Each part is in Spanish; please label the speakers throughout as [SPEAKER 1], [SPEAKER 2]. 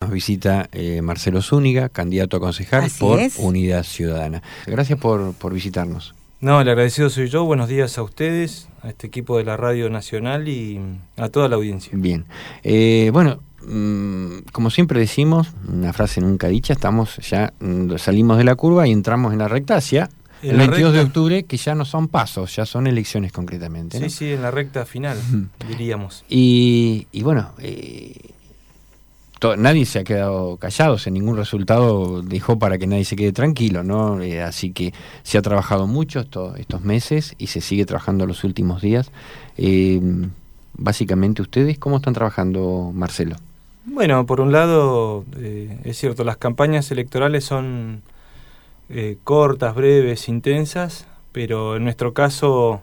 [SPEAKER 1] nos visita Marcelo Zúñiga, candidato a concejal por Unidad Ciudadana. Gracias por visitarnos.
[SPEAKER 2] No, el agradecido soy yo. Buenos días a ustedes, a este equipo de la Radio Nacional y a toda la audiencia.
[SPEAKER 1] Bien. Bueno, como siempre decimos, una frase nunca dicha, salimos de la curva y entramos en la recta hacia el 22 de octubre, que ya no son pasos, ya son elecciones concretamente, ¿no?
[SPEAKER 2] Sí, en la recta final, diríamos.
[SPEAKER 1] Y bueno, nadie se ha quedado callado, ningún resultado dejó para que nadie se quede tranquilo, ¿no? Así que se ha trabajado mucho estos meses y se sigue trabajando los últimos días. Básicamente, ¿ustedes cómo están trabajando, Marcelo?
[SPEAKER 2] Bueno, por un lado, es cierto, las campañas electorales son cortas, breves, intensas, pero en nuestro caso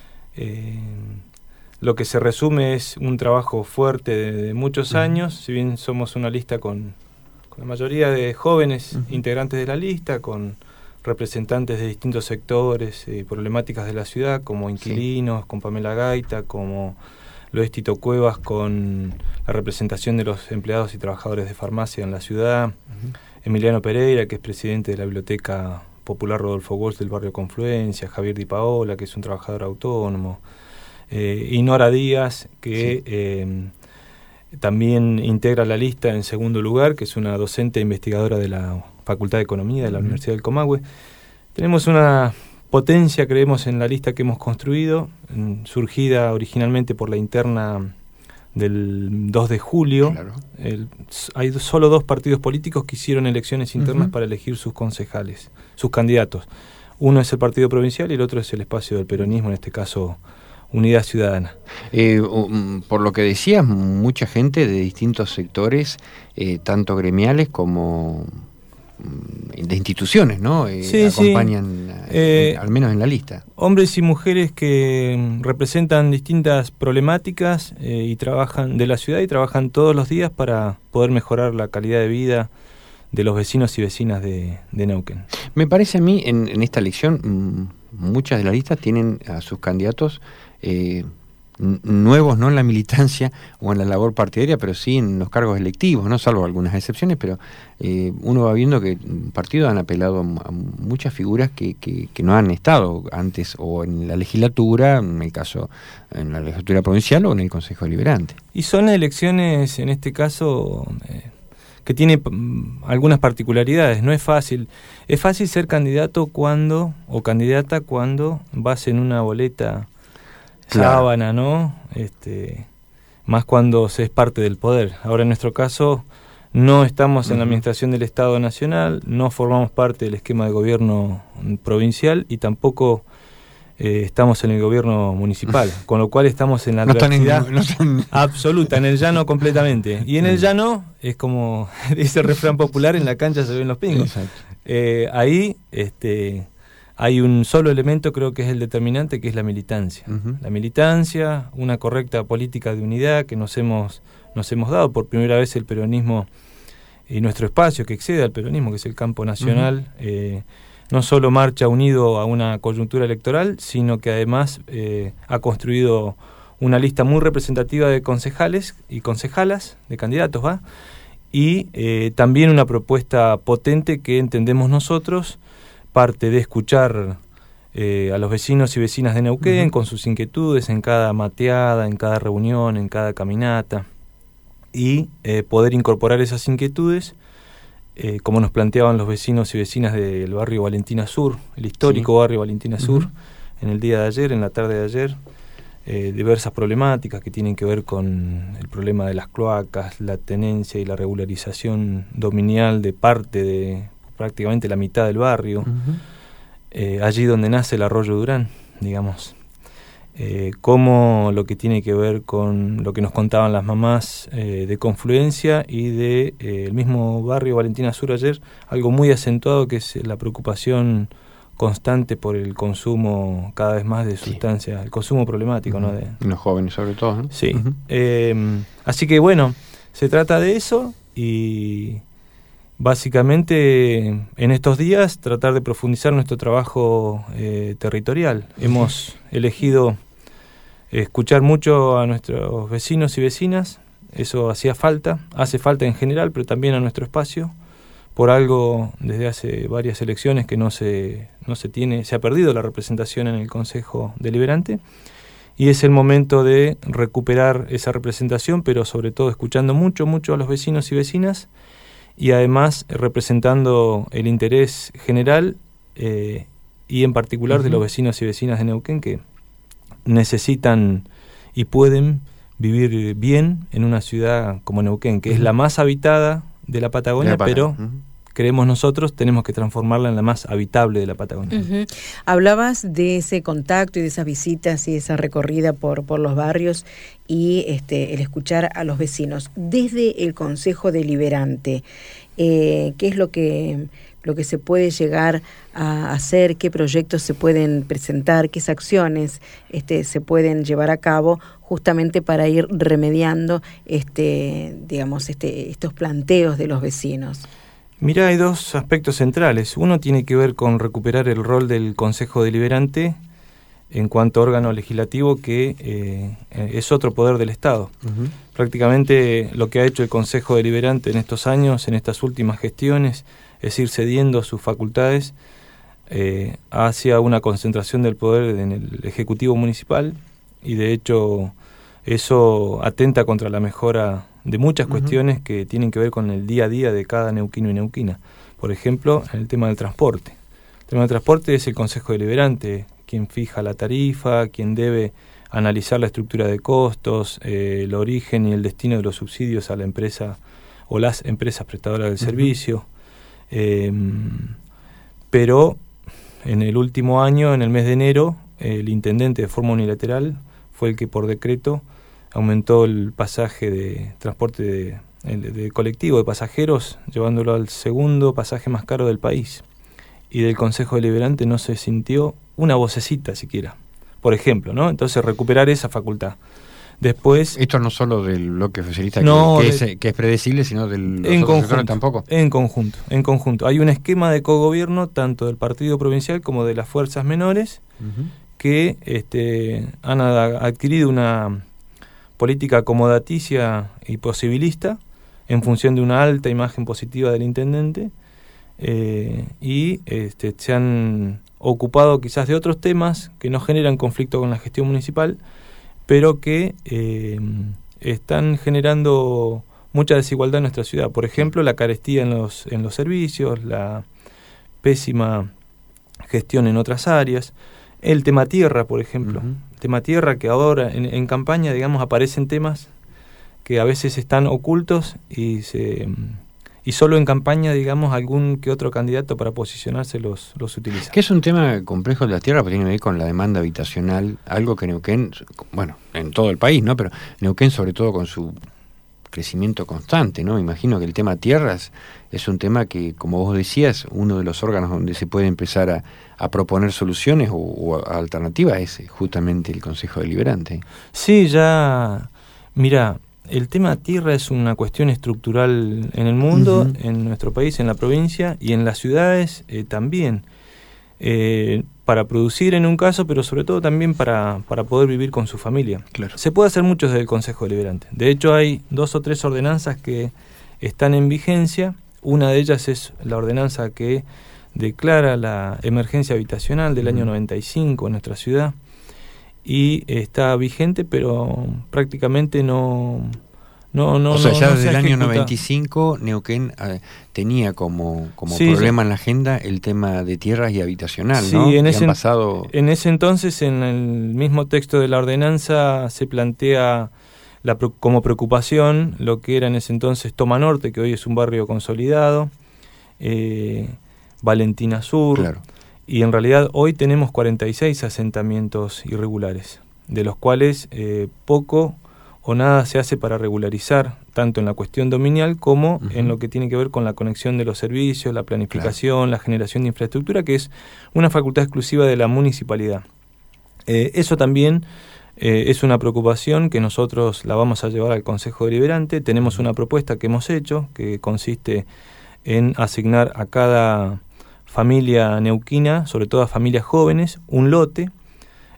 [SPEAKER 2] lo que se resume es un trabajo fuerte de muchos años. Si bien somos una lista con la mayoría de jóvenes integrantes de la lista, con representantes de distintos sectores, problemáticas de la ciudad, como inquilinos, con Pamela Gaita, como lo es Tito Cuevas, con la representación de los empleados y trabajadores de farmacia en la ciudad, Emiliano Pereira, que es presidente de la Biblioteca Popular Rodolfo Walsh del barrio Confluencia, Javier Di Paola, que es un trabajador autónomo, y Nora Díaz, que también integra la lista en segundo lugar, que es una docente e investigadora de la Facultad de Economía de la Universidad del Comahue. Tenemos una potencia, creemos, en la lista que hemos construido, surgida originalmente por la interna del 2 de julio. Claro. Hay solo 2 partidos políticos que hicieron elecciones internas para elegir sus concejales, sus candidatos. Uno es el Partido Provincial y el otro es el espacio del peronismo, en este caso Unidad Ciudadana.
[SPEAKER 1] Por lo que decías, mucha gente de distintos sectores, tanto gremiales como de instituciones, ¿no? Acompañan, al menos en la lista.
[SPEAKER 2] Hombres y mujeres que representan distintas problemáticas y trabajan de la ciudad y trabajan todos los días para poder mejorar la calidad de vida de los vecinos y vecinas de Neuquén.
[SPEAKER 1] Me parece a mí, en esta elección, muchas de las listas tienen a sus candidatos nuevos, no en la militancia o en la labor partidaria, pero sí en los cargos electivos, no, salvo algunas excepciones, pero uno va viendo que partidos han apelado a muchas figuras que no han estado antes o en la legislatura, en el caso en la legislatura provincial o en el Consejo Deliberante.
[SPEAKER 2] Y son elecciones, en este caso, que tiene algunas particularidades. No es fácil. Es fácil ser candidato o candidata cuando vas en una boleta sábana, ¿no? Más cuando se es parte del poder. Ahora, en nuestro caso, no estamos en la administración del Estado Nacional, no formamos parte del esquema de gobierno provincial y tampoco estamos en el gobierno municipal, con lo cual estamos en la adversidad absoluta, en el llano completamente. Y en el llano, es como dice el refrán popular, en la cancha se ven los pingos. Ahí hay un solo elemento, creo que es el determinante, que es la militancia. La militancia, una correcta política de unidad que nos hemos dado por primera vez el peronismo y nuestro espacio que excede al peronismo, que es el campo nacional, no solo marcha unido a una coyuntura electoral, sino que además ha construido una lista muy representativa de concejales y concejalas, de candidatos, y también una propuesta potente que entendemos nosotros, parte de escuchar a los vecinos y vecinas de Neuquén con sus inquietudes en cada mateada, en cada reunión, en cada caminata, y poder incorporar esas inquietudes, como nos planteaban los vecinos y vecinas del barrio Valentina Sur, el histórico barrio Valentina Sur, en el día de ayer, en la tarde de ayer, diversas problemáticas que tienen que ver con el problema de las cloacas, la tenencia y la regularización dominial de parte de prácticamente la mitad del barrio, allí donde nace el arroyo Durán, digamos, como lo que tiene que ver con lo que nos contaban las mamás de Confluencia y de el mismo barrio Valentina Sur ayer, algo muy acentuado que es la preocupación constante por el consumo cada vez más de sustancias, el consumo problemático, ¿no? De
[SPEAKER 1] los jóvenes sobre todo, ¿no?
[SPEAKER 2] Sí. Así que bueno, se trata de eso y básicamente en estos días tratar de profundizar nuestro trabajo territorial. Hemos elegido escuchar mucho a nuestros vecinos y vecinas, Eso hace falta en general, pero también a nuestro espacio. Por algo, desde hace varias elecciones que no se ha perdido la representación en el Consejo Deliberante, y es el momento de recuperar esa representación, pero sobre todo escuchando mucho a los vecinos y vecinas, y además representando el interés general y en particular de los vecinos y vecinas de Neuquén, que necesitan y pueden vivir bien en una ciudad como Neuquén, que es la más habitada de la Patagonia, pero creemos nosotros tenemos que transformarla en la más habitable de la Patagonia.
[SPEAKER 3] Hablabas de ese contacto y de esas visitas y esa recorrida por los barrios y el escuchar a los vecinos. Desde el Consejo Deliberante, ¿qué es lo que se puede llegar a hacer? ¿Qué proyectos se pueden presentar? ¿Qué acciones se pueden llevar a cabo justamente para ir remediando estos planteos de los vecinos?
[SPEAKER 2] Mirá, hay dos aspectos centrales. Uno tiene que ver con recuperar el rol del Consejo Deliberante en cuanto a órgano legislativo, que es otro poder del Estado. Prácticamente lo que ha hecho el Consejo Deliberante en estos años, en estas últimas gestiones, es ir cediendo sus facultades hacia una concentración del poder en el Ejecutivo Municipal, y de hecho eso atenta contra la mejora de muchas cuestiones que tienen que ver con el día a día de cada neuquino y neuquina. Por ejemplo, en el tema del transporte. El tema del transporte es el Consejo Deliberante quien fija la tarifa, quien debe analizar la estructura de costos, el origen y el destino de los subsidios a la empresa o las empresas prestadoras del servicio. Pero en el último año, en el mes de enero, el intendente de forma unilateral fue el que por decreto aumentó el pasaje de transporte de colectivo de pasajeros, llevándolo al segundo pasaje más caro del país. Y del Consejo Deliberante no se sintió una vocecita siquiera, por ejemplo, ¿no? Entonces recuperar esa facultad. Después,
[SPEAKER 1] esto no solo del bloque oficialista,
[SPEAKER 2] no,
[SPEAKER 1] que es predecible, sino del
[SPEAKER 2] en conjunto,
[SPEAKER 1] tampoco.
[SPEAKER 2] En conjunto. Hay un esquema de cogobierno tanto del partido provincial como de las fuerzas menores que han adquirido una política acomodaticia y posibilista en función de una alta imagen positiva del intendente, y se han ocupado quizás de otros temas que no generan conflicto con la gestión municipal, pero que están generando mucha desigualdad en nuestra ciudad. Por ejemplo, la carestía en los servicios, la pésima gestión en otras áreas, el tema tierra, por ejemplo. Tema tierra, que ahora en campaña, digamos, aparecen temas que a veces están ocultos y solo en campaña, digamos, algún que otro candidato para posicionarse los utiliza.
[SPEAKER 1] Que es un tema complejo de la tierra, porque tiene que ver con la demanda habitacional, algo que Neuquén, bueno, en todo el país, ¿no? Pero Neuquén, sobre todo con su crecimiento constante, ¿no? Me imagino que el tema tierras es un tema que, como vos decías, uno de los órganos donde se puede empezar a proponer soluciones o alternativas es justamente el Consejo Deliberante.
[SPEAKER 2] Sí, ya, mira, el tema tierra es una cuestión estructural en el mundo, en nuestro país, en la provincia y en las ciudades también. Para producir en un caso, pero sobre todo también para poder vivir con su familia.
[SPEAKER 1] Claro.
[SPEAKER 2] Se puede hacer mucho desde el Consejo Deliberante. De hecho, hay 2 o 3 ordenanzas que están en vigencia. Una de ellas es la ordenanza que declara la emergencia habitacional del año 95 en nuestra ciudad, y está vigente, pero prácticamente no
[SPEAKER 1] desde el año 95 Neuquén tenía como problema en la agenda el tema de tierras y habitacional,
[SPEAKER 2] sí,
[SPEAKER 1] ¿no?
[SPEAKER 2] En ese entonces, en el mismo texto de la ordenanza, se plantea como preocupación lo que era en ese entonces Toma Norte, que hoy es un barrio consolidado, Valentina Sur,
[SPEAKER 1] claro.
[SPEAKER 2] Y en realidad hoy tenemos 46 asentamientos irregulares, de los cuales poco o nada se hace para regularizar, tanto en la cuestión dominial como en lo que tiene que ver con la conexión de los servicios, la planificación, claro, la generación de infraestructura, que es una facultad exclusiva de la municipalidad. Eso también es una preocupación que nosotros la vamos a llevar al Consejo Deliberante. Tenemos una propuesta que hemos hecho, que consiste en asignar a cada familia neuquina, sobre todo a familias jóvenes, un lote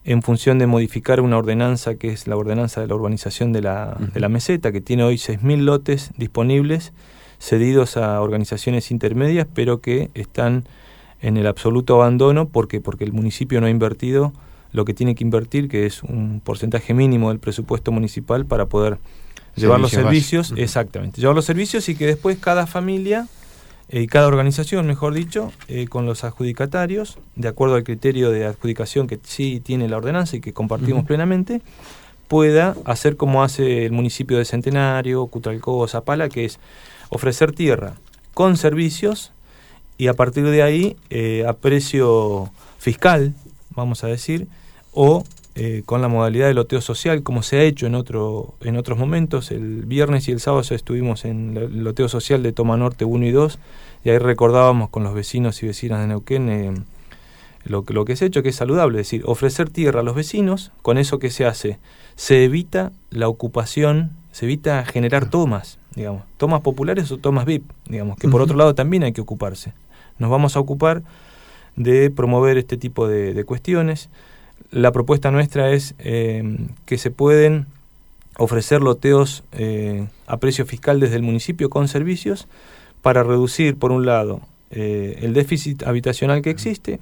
[SPEAKER 2] en función de modificar una ordenanza que es la ordenanza de la urbanización de la meseta, que tiene hoy 6.000 lotes disponibles, cedidos a organizaciones intermedias, pero que están en el absoluto abandono porque el municipio no ha invertido lo que tiene que invertir, que es un porcentaje mínimo del presupuesto municipal para poder llevar los servicios, exactamente, llevar los servicios, y que después cada familia y cada organización, mejor dicho, con los adjudicatarios, de acuerdo al criterio de adjudicación que sí tiene la ordenanza y que compartimos plenamente, pueda hacer como hace el municipio de Centenario, Cutralcó, Zapala, que es ofrecer tierra con servicios, y a partir de ahí a precio fiscal, vamos a decir, o con la modalidad de loteo social, como se ha hecho en otros momentos. El viernes y el sábado estuvimos en el loteo social de Toma Norte 1 y 2, y ahí recordábamos con los vecinos y vecinas de Neuquén lo que se ha hecho, que es saludable, es decir, ofrecer tierra a los vecinos. Con eso, ¿qué se hace? Se evita la ocupación, se evita generar tomas, digamos, tomas populares o tomas VIP, digamos, que por otro lado también hay que ocuparse. Nos vamos a ocupar de promover este tipo de cuestiones. La propuesta nuestra es que se pueden ofrecer loteos a precio fiscal desde el municipio con servicios para reducir, por un lado, el déficit habitacional que existe,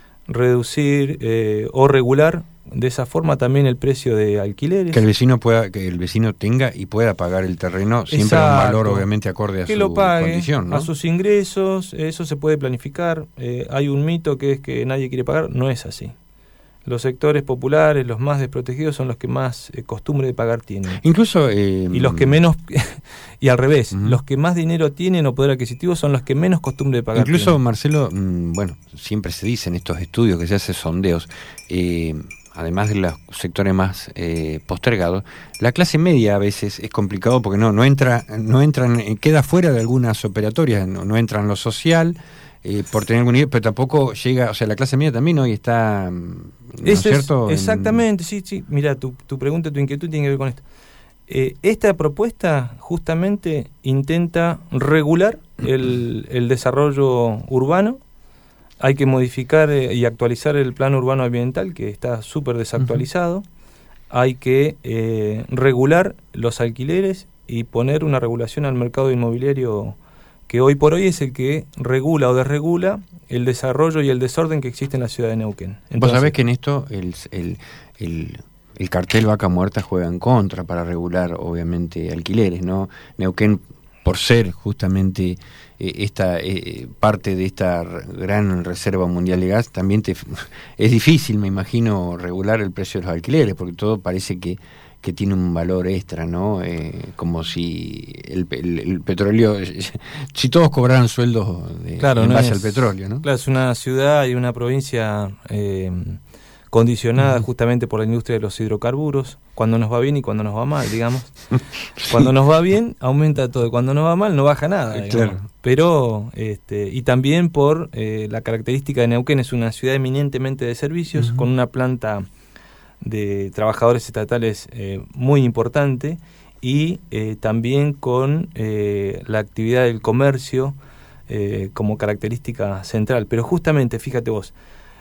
[SPEAKER 2] reducir o regular de esa forma también el precio de alquileres.
[SPEAKER 1] Que el vecino tenga y pueda pagar el terreno, siempre a un valor obviamente acorde a
[SPEAKER 2] que
[SPEAKER 1] su
[SPEAKER 2] lo pague,
[SPEAKER 1] condición, ¿no?
[SPEAKER 2] A sus ingresos. Eso se puede planificar. Hay un mito que es que nadie quiere pagar. No es así. Los sectores populares, los más desprotegidos, son los que más costumbre de pagar tienen.
[SPEAKER 1] Incluso
[SPEAKER 2] y los que menos, y al revés, los que más dinero tienen o poder adquisitivo son los que menos costumbre de pagar
[SPEAKER 1] incluso
[SPEAKER 2] tienen.
[SPEAKER 1] Marcelo, bueno, siempre se dice en estos estudios que se hacen sondeos, además de los sectores más postergados, la clase media a veces es complicado porque no entran, queda fuera de algunas operatorias, no entra en lo social, por tener algún nivel, pero tampoco llega, o sea, la clase media también hoy está, ¿no es cierto?
[SPEAKER 2] Exactamente, sí. Mira, tu pregunta, tu inquietud tiene que ver con esto. Esta propuesta justamente intenta regular el desarrollo urbano. Hay que modificar y actualizar el plan urbano ambiental, que está súper desactualizado. Hay que regular los alquileres y poner una regulación al mercado inmobiliario que hoy por hoy es el que regula o desregula el desarrollo y el desorden que existe en la ciudad de Neuquén. Entonces,
[SPEAKER 1] vos sabés que en esto el cartel Vaca Muerta juega en contra para regular, obviamente, alquileres, ¿no? Neuquén, por ser justamente esta parte de esta gran reserva mundial de gas, también es difícil, me imagino, regular el precio de los alquileres, porque todo parece que tiene un valor extra, ¿no? Como si el petróleo, si todos cobraran sueldos en base al petróleo, ¿no?
[SPEAKER 2] Claro, es una ciudad y una provincia condicionada justamente por la industria de los hidrocarburos, cuando nos va bien y cuando nos va mal, digamos. Cuando nos va bien, aumenta todo, y cuando nos va mal, no baja nada, digamos. Claro. Pero, y también por la característica de Neuquén, es una ciudad eminentemente de servicios, con una planta de trabajadores estatales muy importante, y también con la actividad del comercio como característica central. Pero justamente, fíjate vos,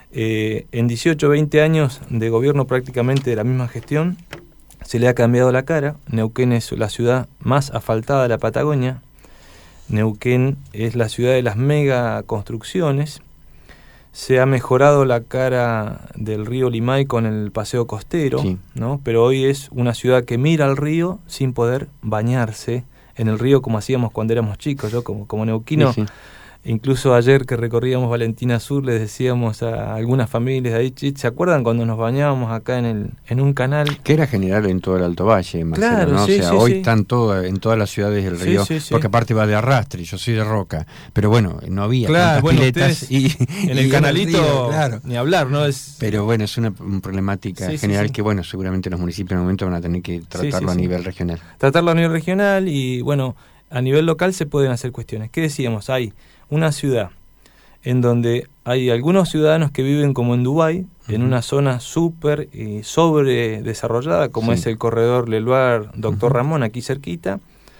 [SPEAKER 2] en 18 o 20 años de gobierno prácticamente de la misma gestión, se le ha cambiado la cara. Neuquén es la ciudad más asfaltada de la Patagonia. Neuquén es la ciudad de las mega construcciones. Se ha mejorado la cara del río Limay con el paseo costero, sí, ¿no? Pero hoy es una ciudad que mira al río sin poder bañarse en el río como hacíamos cuando éramos chicos. Yo como neuquino, sí. Incluso ayer que recorríamos Valentina Sur, les decíamos a algunas familias de ahí, ¿se acuerdan cuando nos bañábamos acá en un canal?
[SPEAKER 1] Que era general en todo el Alto Valle, Marcelo, claro, ¿no? Sí, o sea, hoy están en todas las ciudades del río, porque aparte va de arrastre, yo soy de Roca, pero bueno, no había tantas piletas y
[SPEAKER 2] en el canalito, río, claro, ni hablar, ¿no?
[SPEAKER 1] Pero bueno, es una problemática general que, bueno, seguramente los municipios en un momento van a tener que tratarlo a nivel regional.
[SPEAKER 2] Tratarlo a nivel regional y, bueno, a nivel local se pueden hacer cuestiones. ¿Qué decíamos? Hay una ciudad en donde hay algunos ciudadanos que viven como en Dubái, en una zona súper sobre desarrollada, como es el corredor Leluar Doctor Ramón, aquí cerquita,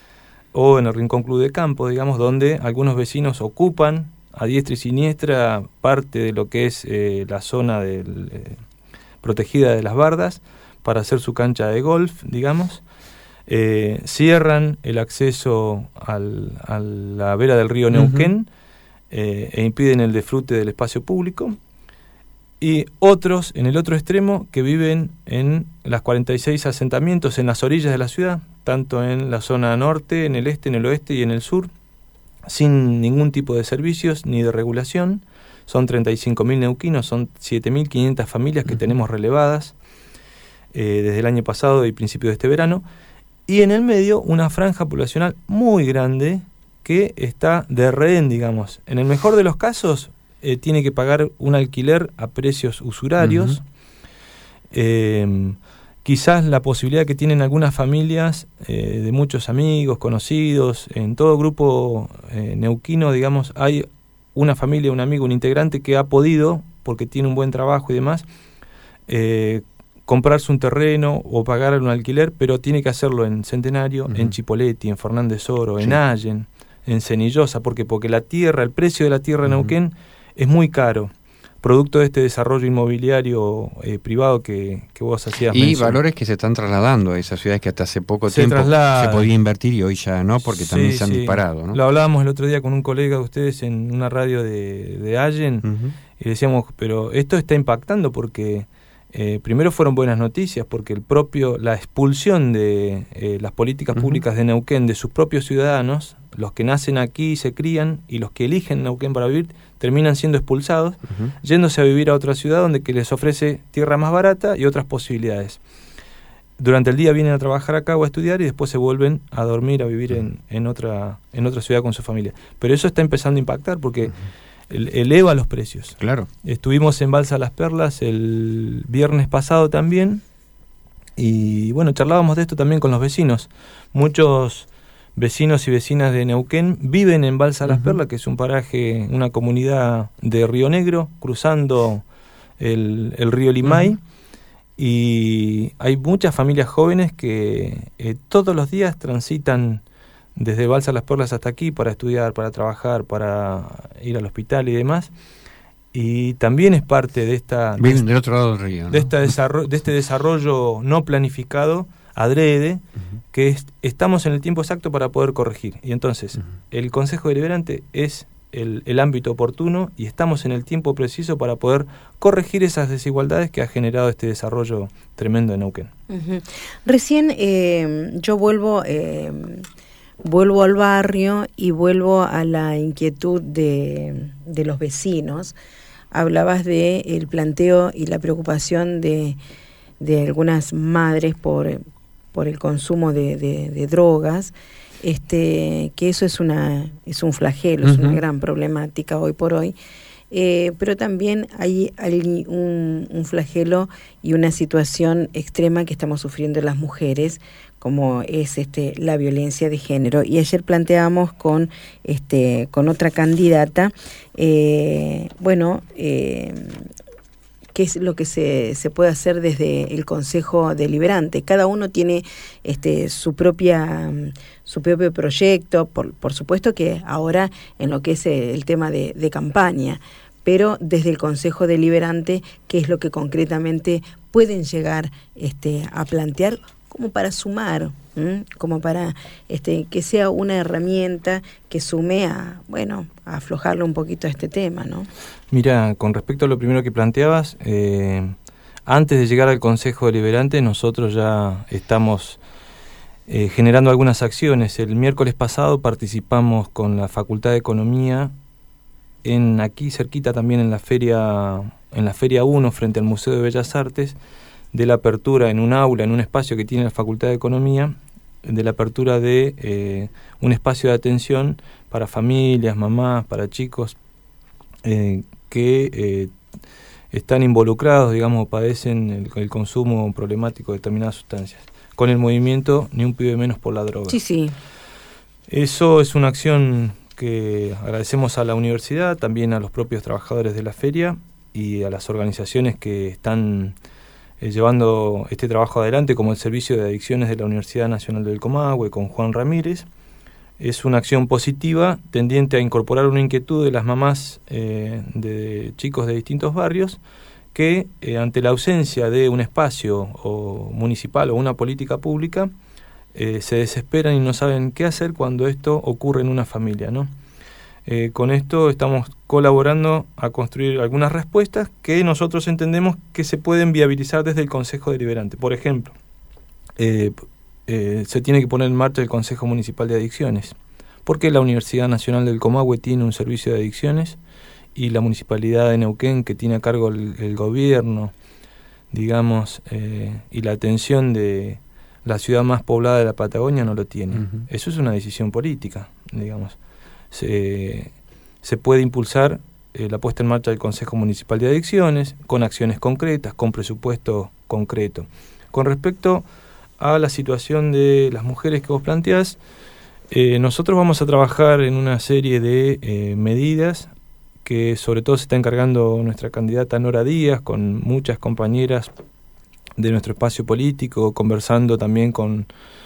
[SPEAKER 2] o en el Rincón Club de Campo, digamos, donde algunos vecinos ocupan a diestra y siniestra parte de lo que es la zona del protegida de las bardas para hacer su cancha de golf, digamos. Cierran el acceso a la vera del río Neuquén e impiden el disfrute del espacio público. Y otros, en el otro extremo, que viven en las 46 asentamientos en las orillas de la ciudad, tanto en la zona norte, en el este, en el oeste y en el sur, sin ningún tipo de servicios ni de regulación. Son 35.000 neuquinos, son 7.500 familias que tenemos relevadas desde el año pasado y principio de este verano. Y en el medio, una franja poblacional muy grande que está de rehén, digamos. En el mejor de los casos, tiene que pagar un alquiler a precios usurarios. Quizás la posibilidad que tienen algunas familias de muchos amigos, conocidos, en todo grupo neuquino, digamos, hay una familia, un amigo, un integrante que ha podido, porque tiene un buen trabajo y demás, comprarse un terreno o pagar un alquiler, pero tiene que hacerlo en Centenario, en Chipoleti, en Fernández Oro, en Allen, en Cenillosa. Porque la tierra, el precio de la tierra en Neuquén es muy caro, producto de este desarrollo inmobiliario privado que vos hacías mención.
[SPEAKER 1] Y valores que se están trasladando a esas ciudades que hasta hace poco tiempo se podía invertir y hoy ya no, porque también se han disparado, ¿no?
[SPEAKER 2] Lo hablábamos el otro día con un colega de ustedes en una radio de Allen, y decíamos, pero esto está impactando porque primero fueron buenas noticias, porque la expulsión de las políticas públicas de Neuquén de sus propios ciudadanos, los que nacen aquí y se crían, y los que eligen Neuquén para vivir, terminan siendo expulsados, yéndose a vivir a otra ciudad donde que les ofrece tierra más barata y otras posibilidades. Durante el día vienen a trabajar acá o a estudiar y después se vuelven a dormir, a vivir en otra ciudad con su familia. Pero eso está empezando a impactar porque eleva los precios.
[SPEAKER 1] Claro.
[SPEAKER 2] Estuvimos en Balsa Las Perlas el viernes pasado también, y bueno, charlábamos de esto también con los vecinos. Muchos vecinos y vecinas de Neuquén viven en Balsa Las Perlas, que es un paraje, una comunidad de Río Negro, cruzando el río Limay, y hay muchas familias jóvenes que todos los días transitan desde Balsa Las Perlas hasta aquí para estudiar, para trabajar, para ir al hospital y demás. Y también es parte de
[SPEAKER 1] viven del otro lado del río, ¿no?
[SPEAKER 2] de este desarrollo no planificado, adrede, que estamos en el tiempo exacto para poder corregir. Y entonces, el Consejo Deliberante es el ámbito oportuno y estamos en el tiempo preciso para poder corregir esas desigualdades que ha generado este desarrollo tremendo en Neuquén.
[SPEAKER 3] Recién yo vuelvo al barrio y vuelvo a la inquietud de los vecinos. Hablabas de el planteo y la preocupación de algunas madres por el consumo de drogas, que eso es un flagelo, es una gran problemática hoy por hoy. Pero también hay un flagelo y una situación extrema que estamos sufriendo las mujeres, como es la violencia de género. Y ayer planteamos con otra candidata, qué es lo que se puede hacer desde el Consejo Deliberante. Cada uno tiene su propio proyecto, por supuesto que ahora en lo que es el tema de campaña, pero desde el Consejo Deliberante, ¿qué es lo que concretamente pueden llegar a plantear como para sumar, como para que sea una herramienta que sume a aflojarle un poquito a este tema, ¿no?
[SPEAKER 2] Mira, con respecto a lo primero que planteabas, antes de llegar al Consejo Deliberante nosotros ya estamos generando algunas acciones. El miércoles pasado participamos con la Facultad de Economía aquí cerquita también en la Feria 1 frente al Museo de Bellas Artes, de la apertura en un aula, en un espacio que tiene la Facultad de Economía, de la apertura de un espacio de atención para familias, mamás, para chicos que están involucrados, digamos, o padecen el consumo problemático de determinadas sustancias, con el movimiento Ni un pibe menos por la droga.
[SPEAKER 3] Sí.
[SPEAKER 2] Eso es una acción que agradecemos a la universidad, también a los propios trabajadores de la feria y a las organizaciones que están llevando este trabajo adelante, como el Servicio de Adicciones de la Universidad Nacional del Comahue, con Juan Ramírez. Es una acción positiva tendiente a incorporar una inquietud de las mamás de chicos de distintos barrios que ante la ausencia de un espacio municipal o una política pública, se desesperan y no saben qué hacer cuando esto ocurre en una familia, ¿no? Con esto estamos colaborando a construir algunas respuestas que nosotros entendemos que se pueden viabilizar desde el Consejo Deliberante. Por ejemplo, se tiene que poner en marcha el Consejo Municipal de Adicciones, porque la Universidad Nacional del Comahue tiene un servicio de adicciones y la Municipalidad de Neuquén, que tiene a cargo el gobierno, digamos, y la atención de la ciudad más poblada de la Patagonia, no lo tiene. Uh-huh. Eso es una decisión política, digamos. Se puede impulsar la puesta en marcha del Consejo Municipal de Adicciones con acciones concretas, con presupuesto concreto. Con respecto a la situación de las mujeres que vos planteás, nosotros vamos a trabajar en una serie de medidas que sobre todo se está encargando nuestra candidata Nora Díaz, con muchas compañeras de nuestro espacio político, conversando también con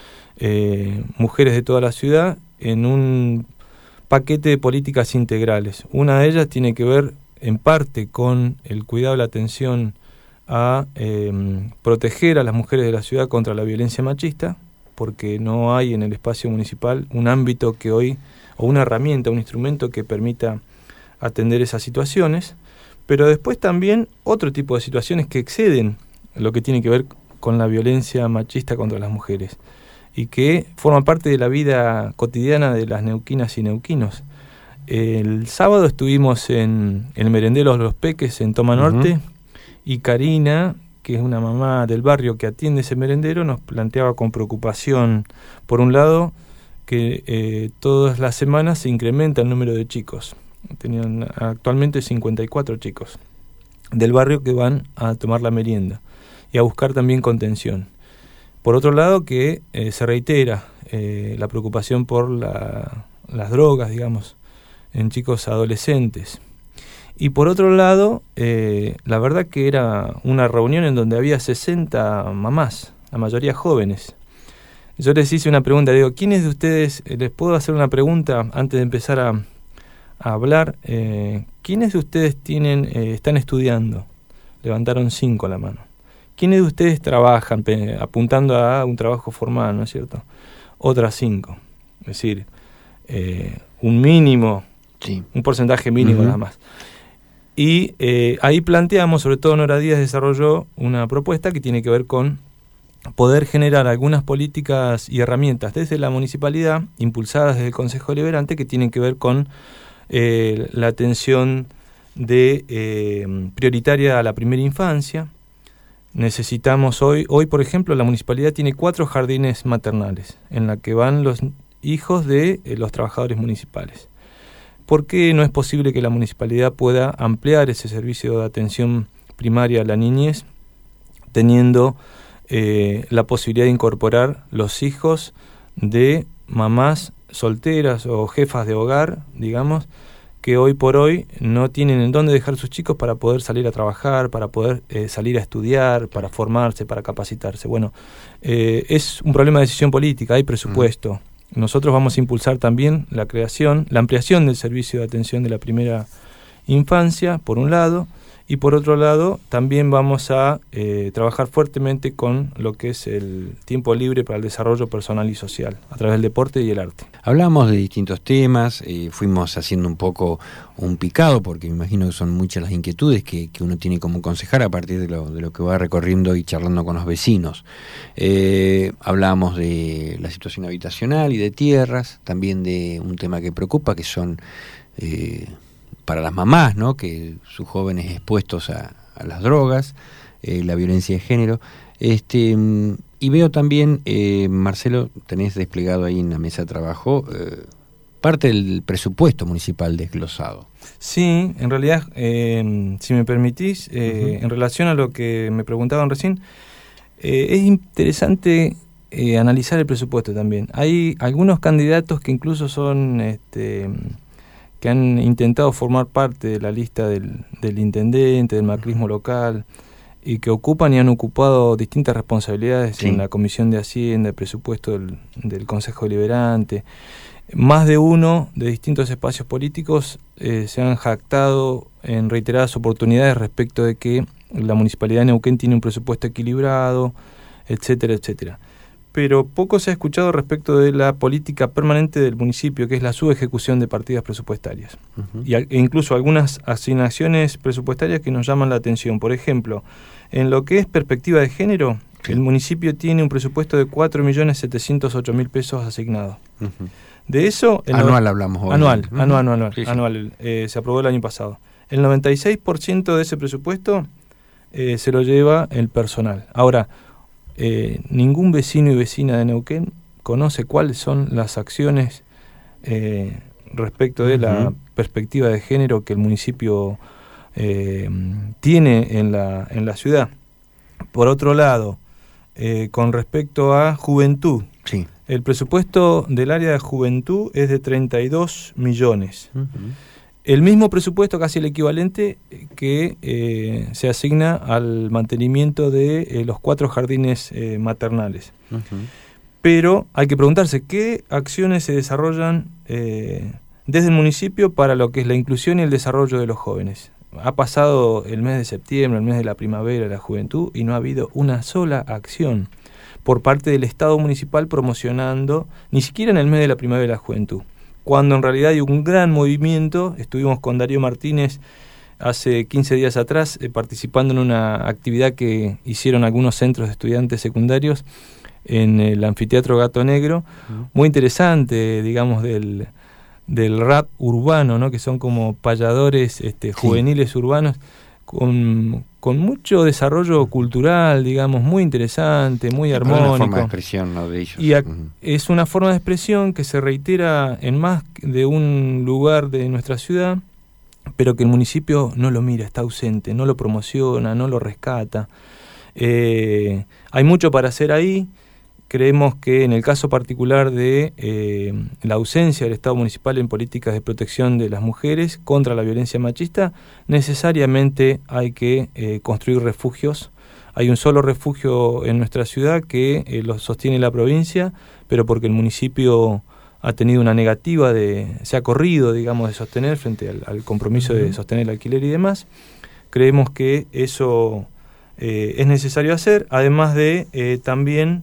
[SPEAKER 2] mujeres de toda la ciudad en un paquete de políticas integrales. Una de ellas tiene que ver en parte con el cuidado y la atención a proteger a las mujeres de la ciudad contra la violencia machista, porque no hay en el espacio municipal un ámbito que hoy, o una herramienta, un instrumento que permita atender esas situaciones, pero después también otro tipo de situaciones que exceden lo que tiene que ver con la violencia machista contra las mujeres y que forman parte de la vida cotidiana de las neuquinas y neuquinos. El sábado estuvimos en el merendero Los Peques en Toma Norte. Uh-huh. Y Karina, que es una mamá del barrio que atiende ese merendero, nos planteaba con preocupación, por un lado, que todas las semanas se incrementa el número de chicos. Tenían actualmente 54 chicos del barrio que van a tomar la merienda y a buscar también contención. Por otro lado, que se reitera la preocupación por las drogas, digamos, en chicos adolescentes. Y por otro lado, la verdad que era una reunión en donde había 60 mamás, la mayoría jóvenes. Yo les hice una pregunta, digo, ¿quiénes de ustedes, les puedo hacer una pregunta antes de empezar a hablar? ¿Quiénes de ustedes están estudiando? Levantaron 5 la mano. ¿Quiénes de ustedes trabajan, apuntando a un trabajo formal, ¿no es cierto? Otras 5. Es decir, un mínimo, sí, un porcentaje mínimo. Uh-huh. Nada más. Y ahí planteamos, sobre todo Nora Díaz desarrolló una propuesta que tiene que ver con poder generar algunas políticas y herramientas desde la municipalidad, impulsadas desde el Consejo Deliberante, que tienen que ver con la atención prioritaria a la primera infancia. Necesitamos hoy, por ejemplo, la municipalidad tiene 4 jardines maternales en la que van los hijos de los trabajadores municipales. ¿Por qué no es posible que la municipalidad pueda ampliar ese servicio de atención primaria a la niñez, teniendo la posibilidad de incorporar los hijos de mamás solteras o jefas de hogar, digamos, que hoy por hoy no tienen en dónde dejar sus chicos para poder salir a trabajar, para poder salir a estudiar, para formarse, para capacitarse? Bueno, es un problema de decisión política, hay presupuesto. Nosotros vamos a impulsar también la ampliación del servicio de atención de la primera infancia, por un lado, y por otro lado también vamos a trabajar fuertemente con lo que es el tiempo libre para el desarrollo personal y social, a través del deporte y el arte.
[SPEAKER 1] Hablamos de distintos temas, fuimos haciendo un poco un picado, porque me imagino que son muchas las inquietudes que uno tiene como concejal a partir de lo que va recorriendo y charlando con los vecinos. Hablamos de la situación habitacional y de tierras, también de un tema que preocupa, que son para las mamás, ¿no?, que sus jóvenes expuestos a las drogas, la violencia de género. Y veo también, Marcelo, tenés desplegado ahí en la mesa de trabajo parte del presupuesto municipal desglosado.
[SPEAKER 2] Sí, en realidad, si me permitís, uh-huh, en relación a lo que me preguntaban recién, es interesante analizar el presupuesto también. Hay algunos candidatos que incluso son que han intentado formar parte de la lista del intendente, del macrismo local, y que ocupan y han ocupado distintas responsabilidades, sí, en la Comisión de Hacienda, el presupuesto del Consejo Deliberante. Más de uno de distintos espacios políticos se han jactado en reiteradas oportunidades respecto de que la Municipalidad de Neuquén tiene un presupuesto equilibrado, etcétera, etcétera. Pero poco se ha escuchado respecto de la política permanente del municipio, que es la subejecución de partidas presupuestarias. E incluso algunas asignaciones presupuestarias que nos llaman la atención. Por ejemplo, en lo que es perspectiva de género, el municipio tiene un presupuesto de 4.708.000 pesos asignados. De eso...
[SPEAKER 1] Anual hablamos hoy.
[SPEAKER 2] Anual.
[SPEAKER 1] Sí, sí.
[SPEAKER 2] Anual. Se aprobó el año pasado. El 96% de ese presupuesto se lo lleva el personal. Ahora, ningún vecino y vecina de Neuquén conoce cuáles son las acciones respecto de la perspectiva de género que el municipio tiene en la ciudad. Por otro lado, con respecto a juventud,
[SPEAKER 1] sí.
[SPEAKER 2] El presupuesto del área de juventud es de 32 millones. El mismo presupuesto, casi el equivalente, que se asigna al mantenimiento de los 4 jardines maternales. Pero hay que preguntarse qué acciones se desarrollan desde el municipio para lo que es la inclusión y el desarrollo de los jóvenes. Ha pasado el mes de septiembre, el mes de la primavera, de la juventud, y no ha habido una sola acción por parte del Estado municipal promocionando, ni siquiera en el mes de la primavera de la juventud, cuando en realidad hay un gran movimiento. Estuvimos con Darío Martínez hace 15 días atrás participando en una actividad que hicieron algunos centros de estudiantes secundarios en el anfiteatro Gato Negro, muy interesante, digamos, del rap urbano, ¿no? Que son como payadores juveniles urbanos, con mucho desarrollo cultural, digamos, muy interesante, muy armónico.
[SPEAKER 1] Es una forma de expresión, ¿no?, de ellos.
[SPEAKER 2] Y es una forma de expresión que se reitera en más de un lugar de nuestra ciudad, pero que el municipio no lo mira, está ausente, no lo promociona, no lo rescata. Hay mucho para hacer ahí. Creemos que en el caso particular de la ausencia del Estado municipal en políticas de protección de las mujeres contra la violencia machista, necesariamente hay que construir refugios. Hay un solo refugio en nuestra ciudad que lo sostiene la provincia, pero porque el municipio ha tenido una negativa se ha corrido, digamos, de sostener frente al compromiso de sostener el alquiler y demás. Creemos que eso es necesario hacer, además de también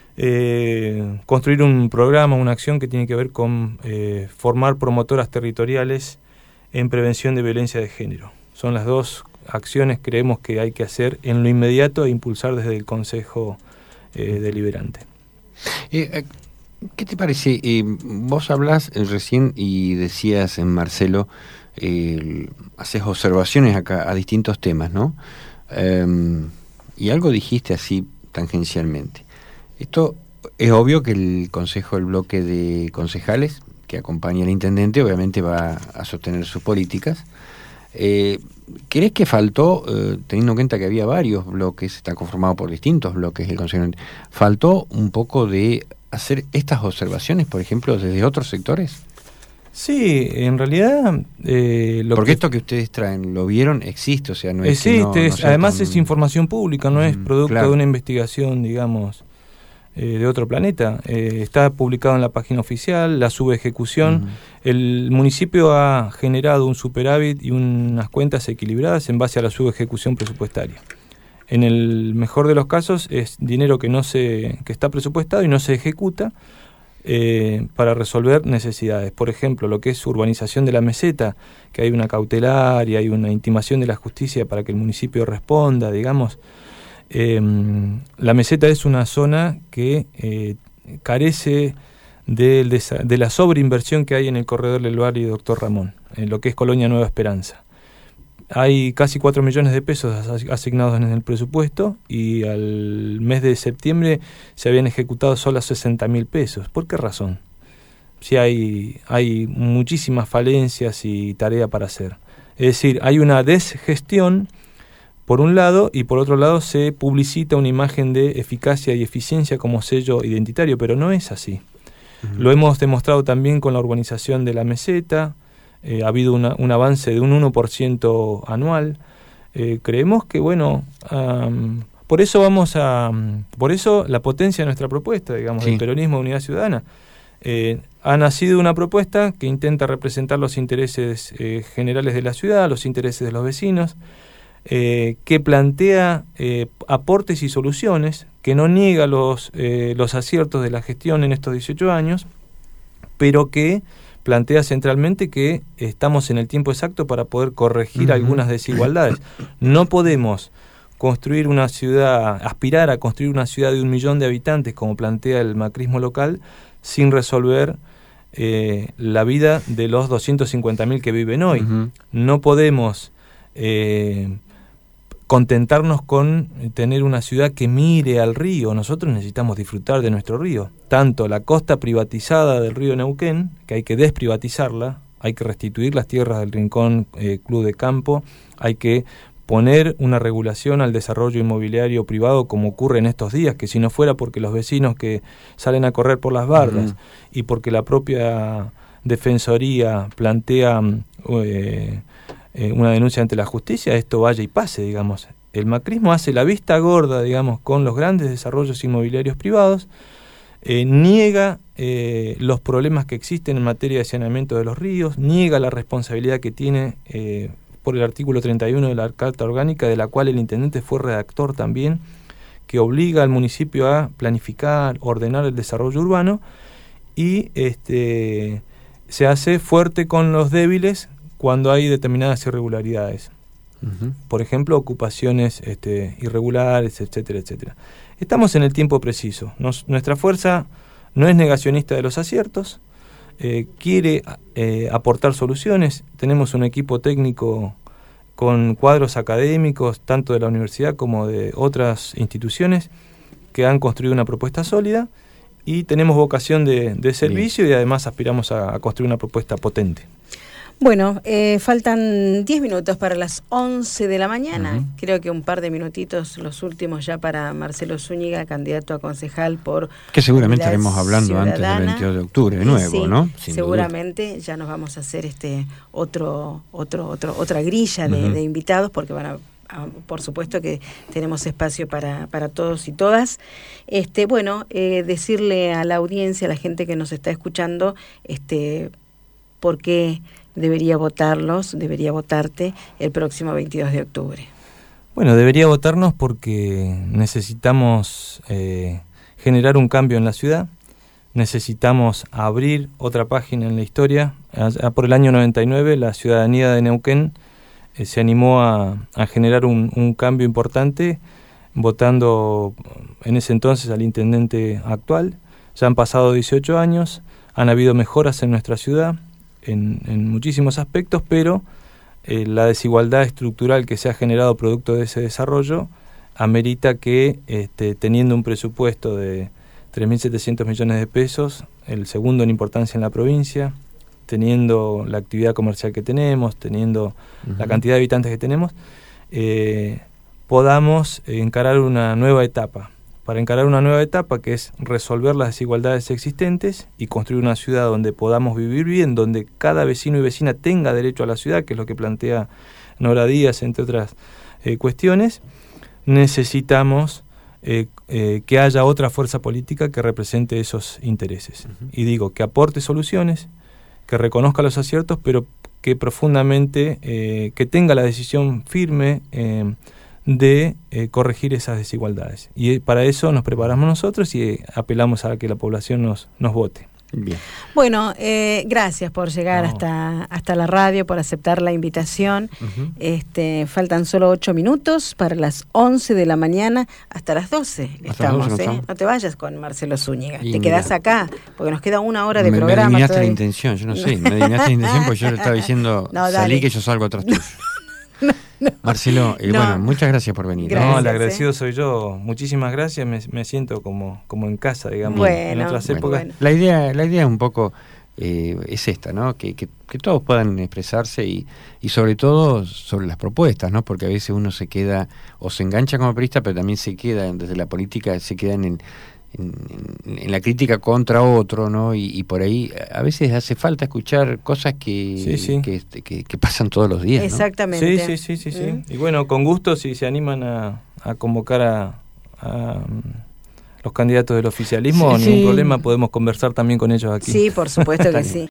[SPEAKER 2] construir un programa, una acción que tiene que ver con formar promotoras territoriales en prevención de violencia de género. Son las dos acciones que creemos que hay que hacer en lo inmediato e impulsar desde el Consejo Deliberante.
[SPEAKER 1] ¿Qué te parece? Vos hablás recién y decías, Marcelo, haces observaciones acá a distintos temas, ¿no? Y algo dijiste así tangencialmente. Esto es obvio que el Consejo, el bloque de concejales que acompaña al intendente, obviamente va a sostener sus políticas. ¿Crees que faltó, teniendo en cuenta que había varios bloques, está conformado por distintos bloques el Consejo, faltó un poco de hacer estas observaciones, por ejemplo, desde otros sectores?
[SPEAKER 2] Sí, en realidad...
[SPEAKER 1] Porque esto que ustedes traen, ¿lo vieron? Existe, o sea, no
[SPEAKER 2] existe,
[SPEAKER 1] es que no
[SPEAKER 2] además es información pública, no es producto de una investigación, digamos, de otro planeta. Está publicado en la página oficial, la subejecución. El municipio ha generado un superávit y unas cuentas equilibradas en base a la subejecución presupuestaria. En el mejor de los casos es dinero que está presupuestado y no se ejecuta para resolver necesidades. Por ejemplo, lo que es urbanización de la meseta, que hay una cautelar y hay una intimación de la justicia para que el municipio responda, digamos. La meseta es una zona que carece de la sobreinversión que hay en el corredor del barrio Doctor Ramón, en lo que es Colonia Nueva Esperanza. Hay casi 4 millones de pesos asignados en el presupuesto y al mes de septiembre se habían ejecutado solo 60.000 pesos. ¿Por qué razón? Si hay muchísimas falencias y tarea para hacer. Es decir, hay una desgestión por un lado y por otro lado se publicita una imagen de eficacia y eficiencia como sello identitario, pero no es así. Lo hemos demostrado también con la urbanización de la meseta. Ha habido un avance de un 1% anual. Creemos que, bueno, por eso la potencia de nuestra propuesta, digamos, del peronismo de Unidad Ciudadana. Ha nacido una propuesta que intenta representar los intereses generales de la ciudad, los intereses de los vecinos, que plantea aportes y soluciones, que no niega los aciertos de la gestión en estos 18 años, pero que plantea centralmente que estamos en el tiempo exacto para poder corregir algunas desigualdades. No podemos construir una ciudad, aspirar a construir una ciudad de 1 millón de habitantes, como plantea el macrismo local, sin resolver la vida de los 250.000 que viven hoy. No podemos contentarnos con tener una ciudad que mire al río. Nosotros necesitamos disfrutar de nuestro río. Tanto la costa privatizada del río Neuquén, que hay que desprivatizarla, hay que restituir las tierras del Rincón Club de Campo, hay que poner una regulación al desarrollo inmobiliario privado, como ocurre en estos días, que si no fuera porque los vecinos que salen a correr por las bardas y porque la propia Defensoría plantea una denuncia ante la justicia, esto vaya y pase, digamos. El macrismo hace la vista gorda, digamos, con los grandes desarrollos inmobiliarios privados, niega los problemas que existen en materia de saneamiento de los ríos, niega la responsabilidad que tiene por el artículo 31 de la Carta Orgánica, de la cual el intendente fue redactor también, que obliga al municipio a planificar, ordenar el desarrollo urbano, y se hace fuerte con los débiles cuando hay determinadas irregularidades. Por ejemplo, ocupaciones irregulares, etcétera, etcétera. Estamos en el tiempo preciso. Nuestra fuerza no es negacionista de los aciertos, quiere aportar soluciones. Tenemos un equipo técnico con cuadros académicos, tanto de la universidad como de otras instituciones, que han construido una propuesta sólida, y tenemos vocación de servicio. Bien. Y además aspiramos a construir una propuesta potente.
[SPEAKER 3] Bueno, faltan 10 minutos para las 11 de la mañana. Creo que un par de minutitos, los últimos ya, para Marcelo Zúñiga, candidato a concejal por...
[SPEAKER 1] Que seguramente estaremos hablando antes del 22 de octubre de nuevo,
[SPEAKER 3] sí,
[SPEAKER 1] ¿no?
[SPEAKER 3] Sin seguramente duda. Ya nos vamos a hacer otra grilla de invitados, porque van a por supuesto que tenemos espacio para todos y todas. Decirle a la audiencia, a la gente que nos está escuchando, por qué debería votarte el próximo 22 de octubre.
[SPEAKER 2] Bueno, debería votarnos porque necesitamos generar un cambio en la ciudad, necesitamos abrir otra página en la historia. Por el año 99 la ciudadanía de Neuquén se animó a generar un cambio importante, votando en ese entonces al intendente actual. Ya han pasado 18 años, han habido mejoras en nuestra ciudad, en muchísimos aspectos, pero la desigualdad estructural que se ha generado producto de ese desarrollo amerita que, teniendo un presupuesto de 3.700 millones de pesos, el segundo en importancia en la provincia, teniendo la actividad comercial que tenemos, teniendo la cantidad de habitantes que tenemos, podamos encarar una nueva etapa. Para encarar una nueva etapa, que es resolver las desigualdades existentes y construir una ciudad donde podamos vivir bien, donde cada vecino y vecina tenga derecho a la ciudad, que es lo que plantea Nora Díaz, entre otras cuestiones, necesitamos que haya otra fuerza política que represente esos intereses. Y digo, que aporte soluciones, que reconozca los aciertos, pero que profundamente, que tenga la decisión firme de corregir esas desigualdades. Y para eso nos preparamos nosotros y apelamos a que la población nos vote.
[SPEAKER 3] Bien. Bueno, gracias por llegar hasta la radio, por aceptar la invitación. Faltan solo 8 minutos para las 11 de la mañana, hasta las 12 estamos. No te vayas con Marcelo Zúñiga, te quedás acá, porque nos queda 1 hora de programa.
[SPEAKER 1] Me adivinaste la intención, yo no sé, me adivinaste la intención porque yo le estaba diciendo, salí que yo salgo atrás tuyo. No. Marcelo, bueno, muchas gracias por venir.
[SPEAKER 2] Gracias, el agradecido soy yo. Muchísimas gracias, me siento como en casa, digamos, en otras épocas.
[SPEAKER 1] Bueno. La idea es un poco es esta, ¿no? Que todos puedan expresarse y sobre todo sobre las propuestas, ¿no? Porque a veces uno se queda o se engancha como periodista, pero también se queda desde la política, se queda en la crítica contra otro, ¿no? Y por ahí a veces hace falta escuchar cosas que pasan todos los días, ¿no?
[SPEAKER 3] Exactamente.
[SPEAKER 2] Sí. Y bueno, con gusto, si se animan a convocar los candidatos del oficialismo,
[SPEAKER 1] Sí,
[SPEAKER 2] ningún
[SPEAKER 1] sí.
[SPEAKER 2] problema, podemos conversar también con ellos aquí.
[SPEAKER 3] Sí, por supuesto que sí.